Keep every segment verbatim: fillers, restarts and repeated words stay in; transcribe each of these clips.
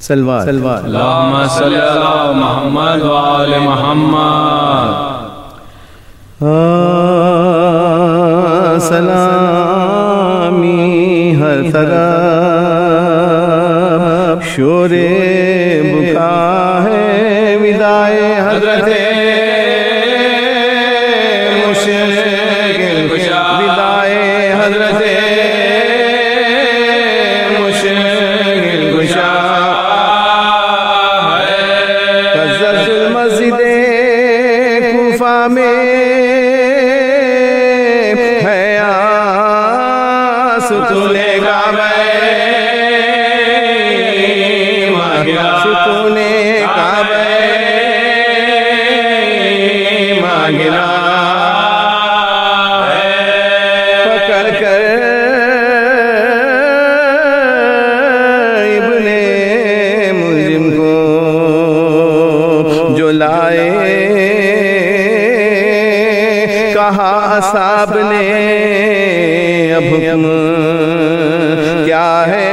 سلوات اللہم صلی علی محمد و آل محمد. سلامی ہر طرف شور بکا ہے ودائے حضرت مشکل کشا، ودائے حضرت مشکل کشا. قصص المسجد کوفہ میں ستون کعبہ ستون کعبہ مانگنا پکڑ کر ابن ملزم کو جو لائے، کہا اصحاب نے اب حکم کیا ہے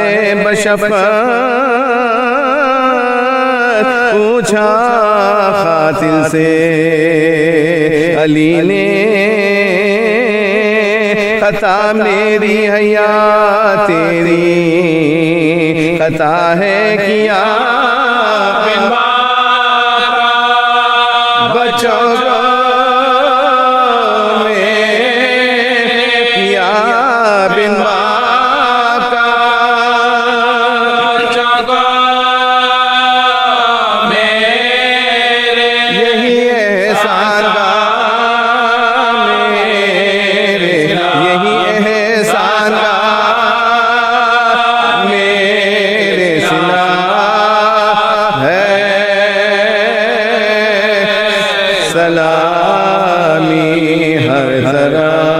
بشفقت، پوچھا قاتل سے علی نے، خطا میری ہے یا تیری خطا ہے کیا بچوں کو سلامی ہر ذرا